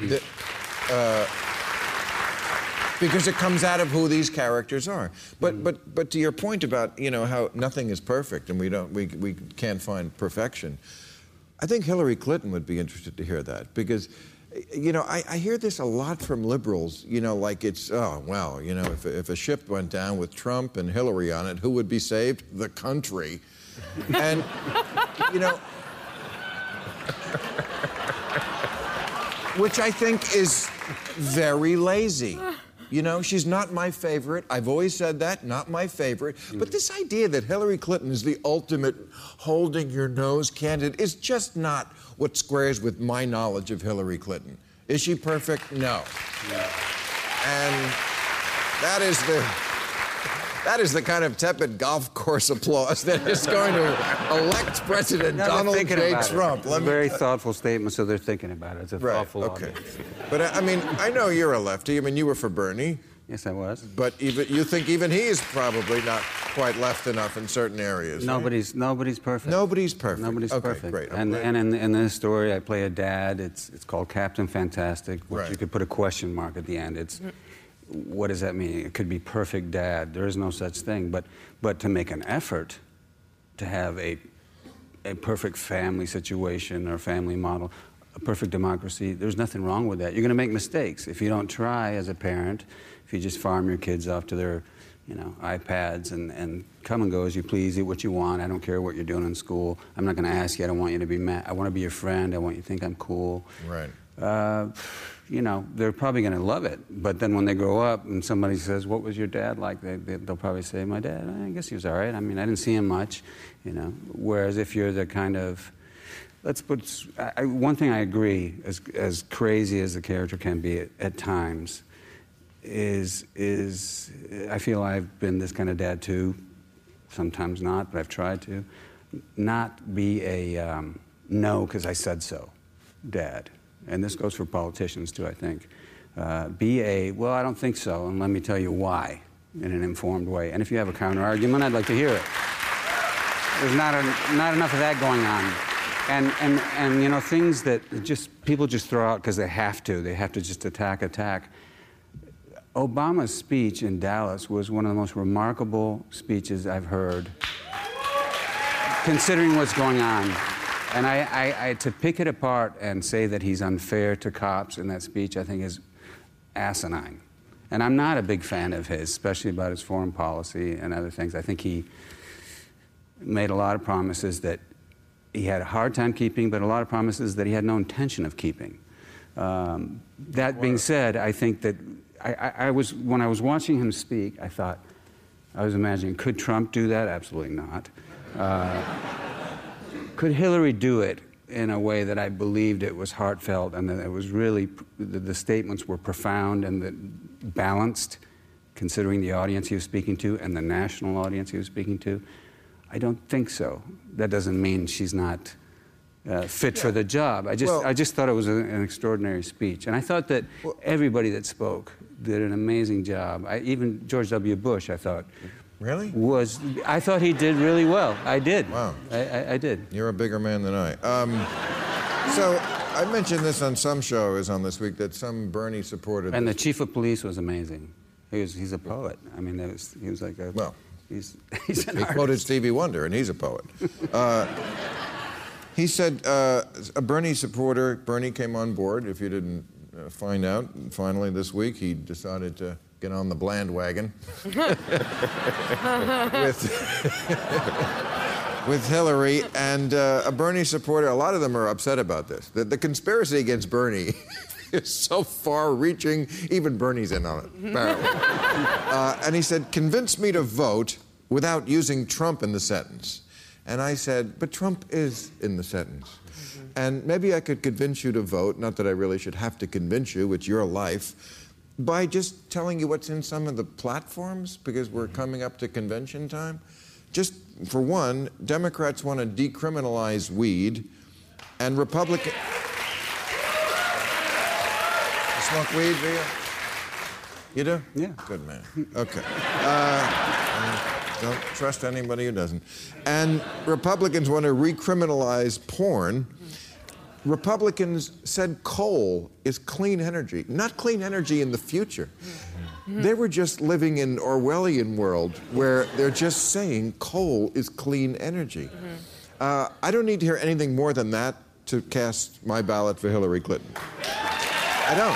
Because it comes out of who these characters are. But to your point about, you know, how nothing is perfect and we can't find perfection, I think Hillary Clinton would be interested to hear that, because, you know, I hear this a lot from liberals, you know, like it's, oh, well, you know, if a ship went down with Trump and Hillary on it, who would be saved? The country. And, you know, which I think is very lazy. You know, she's not my favorite. I've always said that, not my favorite. But this idea that Hillary Clinton is the ultimate holding your nose candidate is just not what squares with my knowledge of Hillary Clinton. Is she perfect? No. And that is the kind of tepid golf course applause that is going to elect President Donald J. Trump. Very thoughtful statement, so they're thinking about it. It's a thoughtful audience. But I mean, I know you're a lefty. I mean, you were for Bernie. Yes, I was. But you think even he's probably not quite left enough in certain areas. Nobody's perfect. Nobody's perfect. Nobody's perfect. Great. And in this story, I play a dad. It's called Captain Fantastic, which you could put a question mark at the end. It's what does that mean? It could be perfect dad. There is no such thing. But to make an effort to have a perfect family situation or family model, a perfect democracy, there's nothing wrong with that. You're going to make mistakes. If you don't try as a parent, if you just farm your kids off to their, you know, iPads and come and go as you please, eat what you want. I don't care what you're doing in school. I'm not going to ask you. I don't want you to be mad. I want to be your friend. I want you to think I'm cool. Right. You know, they're probably going to love it. But then when they grow up and somebody says, what was your dad like? They'll probably say, my dad, I guess he was all right. I mean, I didn't see him much, you know. Whereas if you're the kind of, one thing I agree, as crazy as the character can be at times, is I feel I've been this kind of dad too. Sometimes not, but I've tried to. Not be a no because I said so dad. And this goes for politicians too, I think. Be a, well, I don't think so, and let me tell you why, in an informed way. And if you have a counter-argument, I'd like to hear it. There's not enough of that going on. And you know, things that people just throw out because they have to. They have to just attack. Obama's speech in Dallas was one of the most remarkable speeches I've heard, considering what's going on. And I to pick it apart and say that he's unfair to cops in that speech, I think is asinine. And I'm not a big fan of his, especially about his foreign policy and other things. I think he made a lot of promises that he had a hard time keeping, but a lot of promises that he had no intention of keeping. That being said, I think that when I was watching him speak, I was imagining, could Trump do that? Absolutely not. Could Hillary do it in a way that I believed it was heartfelt and that it was really, the statements were profound and balanced, considering the audience he was speaking to and the national audience he was speaking to? I don't think so. That doesn't mean she's not fit for the job. I just thought it was an extraordinary speech. And I thought that everybody that spoke did an amazing job. Even George W. Bush, I thought, really? I thought he did really well. I did. Wow. I did. You're a bigger man than I. So I mentioned this on some shows on this week that some Bernie supported. And the chief of police was amazing. He's a poet. I mean, he was like a. Well, he's an artist. Quoted Stevie Wonder, and he's a poet. He said a Bernie supporter. Bernie came on board. If you didn't find out, finally this week he decided to get on the bland wagon with Hillary, and a Bernie supporter, a lot of them are upset about this. The conspiracy against Bernie is so far-reaching, even Bernie's in on it, apparently. And he said, convince me to vote without using Trump in the sentence. And I said, but Trump is in the sentence. And maybe I could convince you to vote, not that I really should have to convince you, it's your life, by just telling you what's in some of the platforms, because we're coming up to convention time. Just for one, Democrats want to decriminalize weed, and Republicans... You smoke weed, do you? You do? Yeah. Good man. Okay. Don't trust anybody who doesn't. And Republicans want to recriminalize porn. Republicans said coal is clean energy, not clean energy in the future. They were just living in Orwellian world where they're just saying coal is clean energy. I don't need to hear anything more than that to cast my ballot for Hillary Clinton. I don't.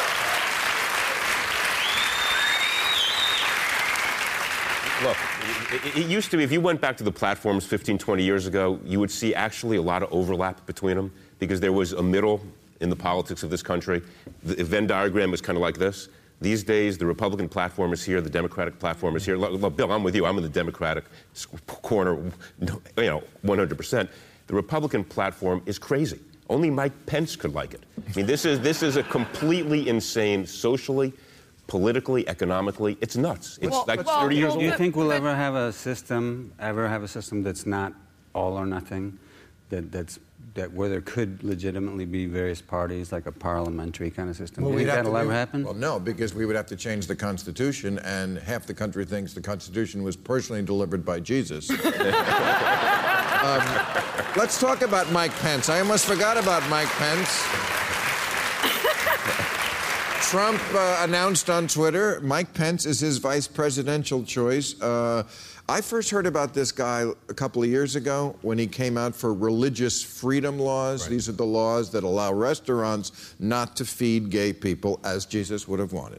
Look, it used to be, if you went back to the platforms 15, 20 years ago, you would see actually a lot of overlap between them because there was a middle in the politics of this country. The Venn diagram was kind of like this. These days, the Republican platform is here, the Democratic platform is here. Look, Bill, I'm with you. I'm in the Democratic corner, 100%. The Republican platform is crazy. Only Mike Pence could like it. I mean, this is a completely insane socially, politically, economically. It's nuts. It's 30 years old. Do you think we'll ever have a system that's not all or nothing, that where there could legitimately be various parties, like a parliamentary kind of system? Do you think that'll ever happen? Well, no, because we would have to change the Constitution, and half the country thinks the Constitution was personally delivered by Jesus. Let's talk about Mike Pence. I almost forgot about Mike Pence. Trump announced on Twitter Mike Pence is his vice presidential choice. I first heard about this guy a couple of years ago when he came out for religious freedom laws. Right. These are the laws that allow restaurants not to feed gay people as Jesus would have wanted.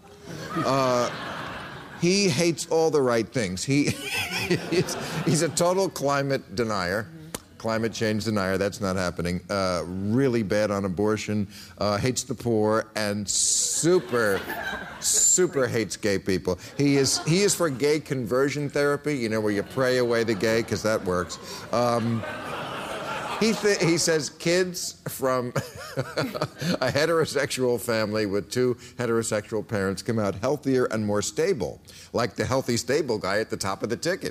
He hates all the right things. He's a total climate denier. Climate change denier, that's not happening. Really bad on abortion, hates the poor, and super hates gay people. He is for gay conversion therapy, you know, where you pray away the gay, because that works. He says kids from a heterosexual family with two heterosexual parents come out healthier and more stable, like the healthy, stable guy at the top of the ticket.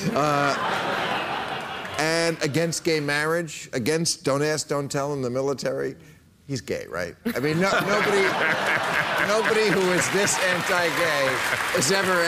And against gay marriage, against don't ask, don't tell in the military. He's gay, right? I mean, nobody who is this anti-gay has ever...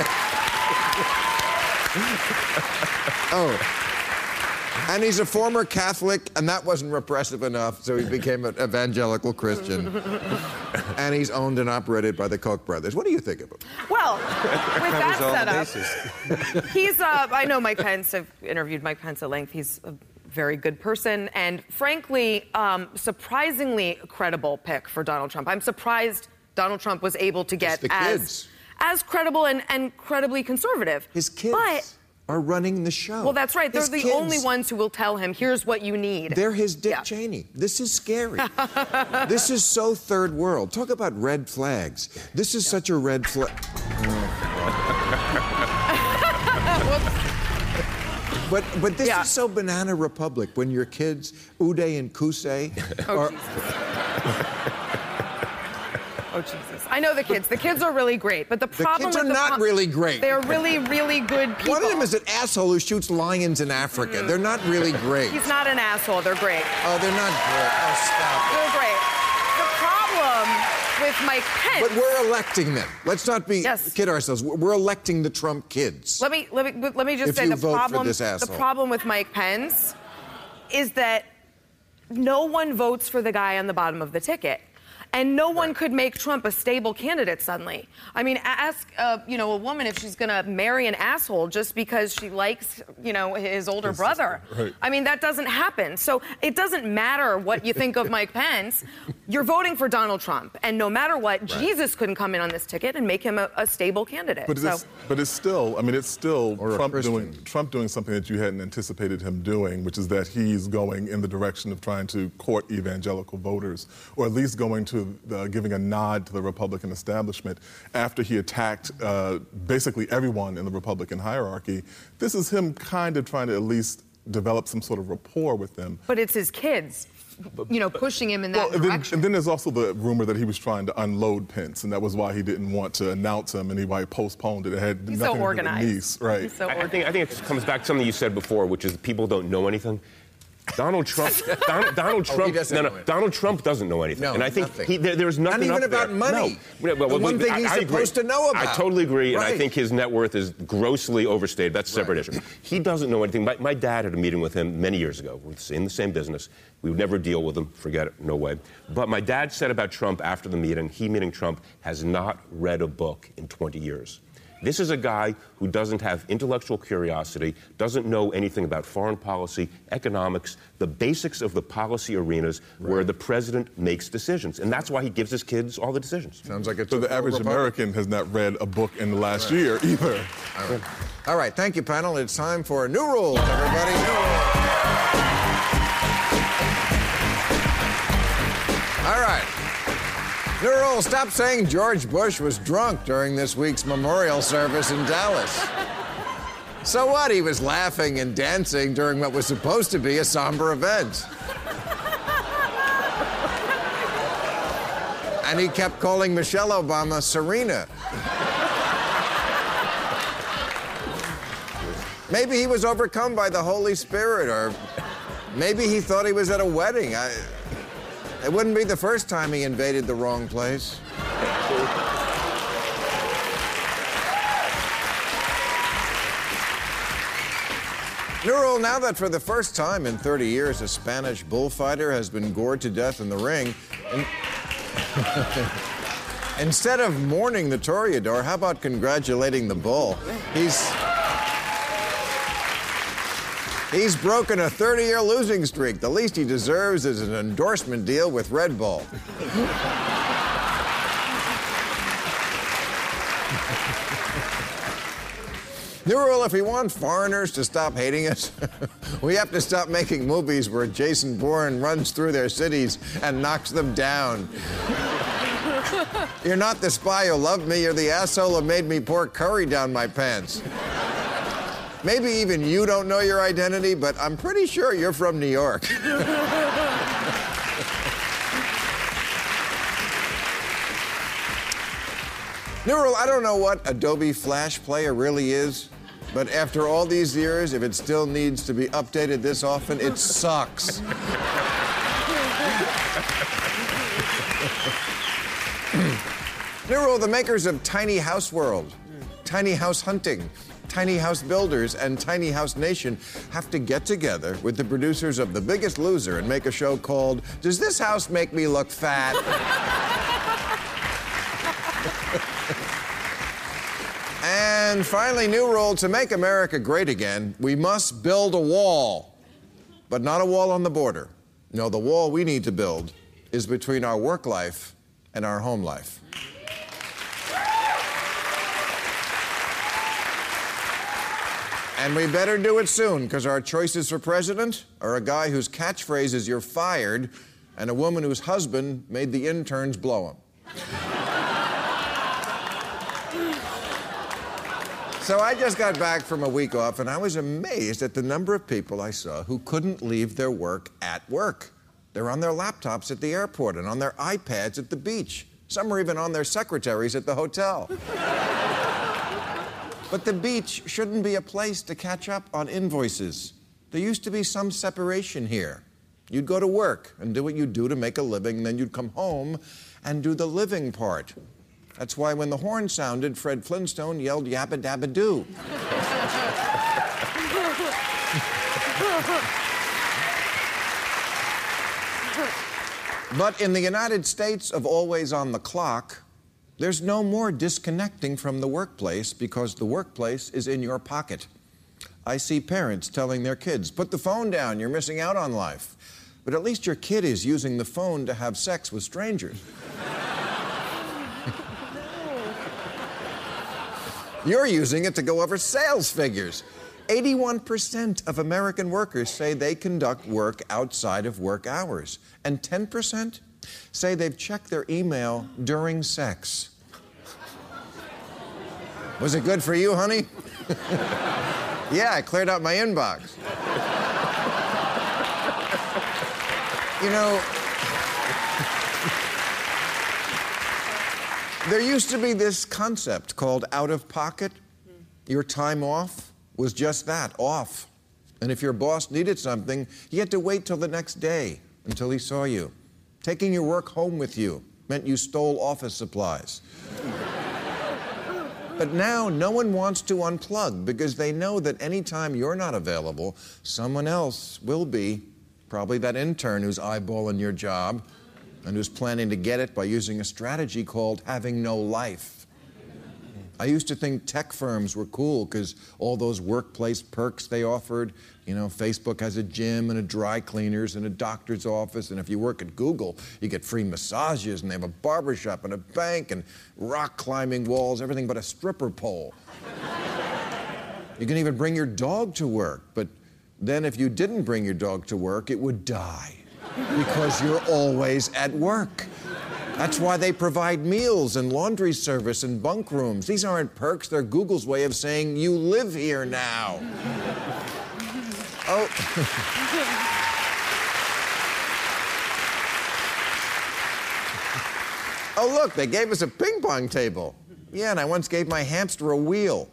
Oh. And he's a former Catholic, and that wasn't repressive enough, so he became an evangelical Christian. And he's owned and operated by the Koch brothers. What do you think of him? Well, with that setup, he's, I know Mike Pence. I've interviewed Mike Pence at length. He's a very good person and, frankly, surprisingly credible pick for Donald Trump. I'm surprised Donald Trump was able to get as credible and incredibly conservative. His kids are running the show. Well, that's right. They're the only ones who will tell him, here's what you need. They're his Dick Cheney. This is scary. This is so third world. Talk about red flags. This is such a red flag. But this is so banana republic when your kids, Uday and Kusei, are... Oh, Jesus. I know the kids. The kids are really great, but the problem with the kids are not really great. They're really, really good people. One of them is an asshole who shoots lions in Africa. They're not really great. He's not an asshole. They're great. Oh, they're not great. Oh, stop it. They're great. The problem with Mike Pence... But we're electing them. Let's not kid ourselves. We're electing the Trump kids. Let me just say the problem with Mike Pence is that no one votes for the guy on the bottom of the ticket. And no one could make Trump a stable candidate suddenly. I mean, ask, a woman if she's going to marry an asshole just because she likes, his older brother. Right. I mean, that doesn't happen. So it doesn't matter what you think of Mike Pence. You're voting for Donald Trump. And no matter what, Jesus couldn't come in on this ticket and make him a stable candidate. But it's still Trump doing something that you hadn't anticipated him doing, which is that he's going in the direction of trying to court evangelical voters, or at least going to giving a nod to the Republican establishment after he attacked basically everyone in the Republican hierarchy. This is him kind of trying to at least develop some sort of rapport with them. But it's his kids. pushing him in that direction. And then there's also the rumor that he was trying to unload Pence, and that was why he didn't want to announce him, and he postponed it. It had He's nothing so organized. to do with Nice, right? He's so I think it comes back to something you said before, which is people don't know anything. Donald Trump. Donald Trump. Donald Trump doesn't know anything, and I think there's nothing. Not even about money. No. The one thing he's supposed to know about. I totally agree, and I think his net worth is grossly overstated. That's a separate issue. He doesn't know anything. My dad had a meeting with him many years ago. We're in the same business. We would never deal with him. Forget it. No way. But my dad said about Trump after the meeting, he, meaning Trump, has not read a book in 20 years. This is a guy who doesn't have intellectual curiosity, doesn't know anything about foreign policy, economics, the basics of the policy arenas where the president makes decisions. And that's why he gives his kids all the decisions. Sounds like it's so the average American has not read a book in the last year either. All right, thank you, panel. It's time for New Rules, everybody. New Rules. All right. New rule, stop saying George Bush was drunk during this week's memorial service in Dallas. So what? He was laughing and dancing during what was supposed to be a somber event. And he kept calling Michelle Obama Serena. Maybe he was overcome by the Holy Spirit, or maybe he thought he was at a wedding. It wouldn't be the first time he invaded the wrong place. New rule, now that for the first time in 30 years a Spanish bullfighter has been gored to death in the ring, instead of mourning the toreador, how about congratulating the bull? He's broken a 30-year losing streak. The least he deserves is an endorsement deal with Red Bull. New rule, if we want foreigners to stop hating us, we have to stop making movies where Jason Bourne runs through their cities and knocks them down. You're not the spy who loved me, you're the asshole who made me pour curry down my pants. Maybe even you don't know your identity, but I'm pretty sure you're from New York. New rule, I don't know what Adobe Flash Player really is, but after all these years, if it still needs to be updated this often, it sucks. New rule, the makers of Tiny House World, Tiny House Hunting, Tiny House Builders, and Tiny House Nation have to get together with the producers of The Biggest Loser and make a show called Does This House Make Me Look Fat? And finally, new rule, to make America great again, we must build a wall, but not a wall on the border. No, the wall we need to build is between our work life and our home life. And we better do it soon, because our choices for president are a guy whose catchphrase is "you're fired," and a woman whose husband made the interns blow him. So I just got back from a week off, and I was amazed at the number of people I saw who couldn't leave their work at work. They're on their laptops at the airport and on their iPads at the beach. Some are even on their secretaries at the hotel. But the beach shouldn't be a place to catch up on invoices. There used to be some separation here. You'd go to work and do what you do to make a living, then you'd come home and do the living part. That's why when the horn sounded, Fred Flintstone yelled "Yabba Dabba Doo." But in the United States of always on the clock, there's no more disconnecting from the workplace because the workplace is in your pocket. I see parents telling their kids, "Put the phone down, you're missing out on life." But at least your kid is using the phone to have sex with strangers. You're using it to go over sales figures. 81% of American workers say they conduct work outside of work hours, and 10% say they've checked their email during sex. Was it good for you, honey? Yeah, I cleared out my inbox. You know, there used to be this concept called out of pocket. Your time off was just that, off. And if your boss needed something, you had to wait till the next day until he saw you. Taking your work home with you meant you stole office supplies. But now no one wants to unplug because they know that anytime you're not available, someone else will be. Probably that intern who's eyeballing your job and who's planning to get it by using a strategy called having no life. I used to think tech firms were cool because all those workplace perks they offered. You know, Facebook has a gym and a dry cleaners and a doctor's office, and if you work at Google, you get free massages, and they have a barbershop and a bank and rock climbing walls, everything but a stripper pole. You can even bring your dog to work, but then if you didn't bring your dog to work, it would die because you're always at work. That's why they provide meals and laundry service and bunk rooms. These aren't perks, they're Google's way of saying you live here now. Oh. Oh, look, they gave us a ping pong table. Yeah, and I once gave my hamster a wheel.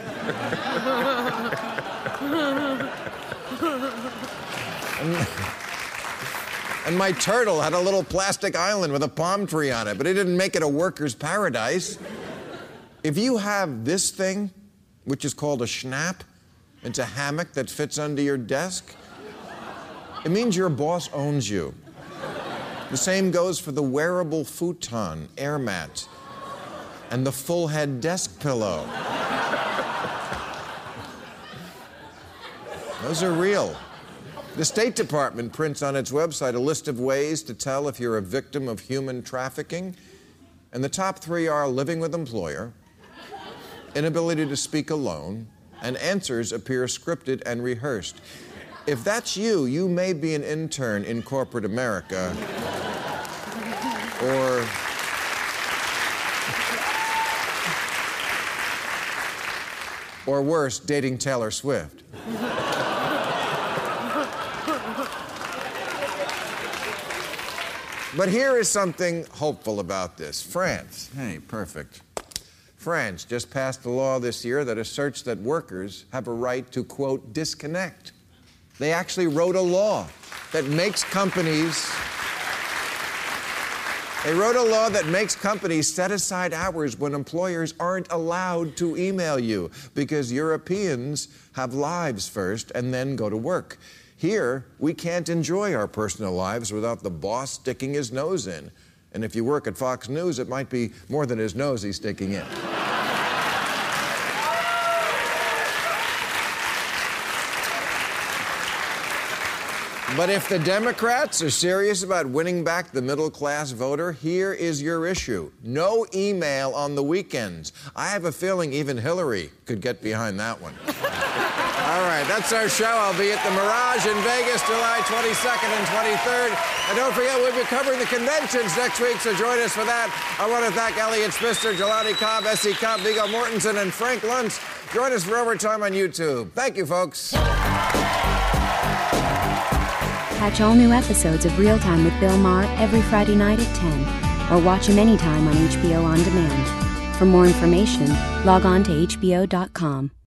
And my turtle had a little plastic island with a palm tree on it, but it didn't make it a worker's paradise. If you have this thing, which is called a schnapp, it's a hammock that fits under your desk, it means your boss owns you. The same goes for the wearable futon, air mat, and the full head desk pillow. Those are real. The State Department prints on its website a list of ways to tell if you're a victim of human trafficking, and the top 3 are living with employer, inability to speak alone, and answers appear scripted and rehearsed. If that's you, you may be an intern in corporate America, or worse, dating Taylor Swift. But here is something hopeful about this. France, hey, perfect. France just passed a law this year that asserts that workers have a right to, quote, disconnect. They actually wrote a law that makes companies set aside hours when employers aren't allowed to email you because Europeans have lives first and then go to work. Here, we can't enjoy our personal lives without the boss sticking his nose in. And if you work at Fox News, it might be more than his nose he's sticking in. But if the Democrats are serious about winning back the middle-class voter, here is your issue. No email on the weekends. I have a feeling even Hillary could get behind that one. All right, that's our show. I'll be at the Mirage in Vegas July 22nd and 23rd. And don't forget, we'll be covering the conventions next week, so join us for that. I want to thank Elliot Spister, Jelani Cobb, S.E. Cobb, Viggo Mortensen, and Frank Luntz. Join us for Overtime on YouTube. Thank you, folks. Catch all new episodes of Real Time with Bill Maher every Friday night at 10, or watch him anytime on HBO On Demand. For more information, log on to HBO.com.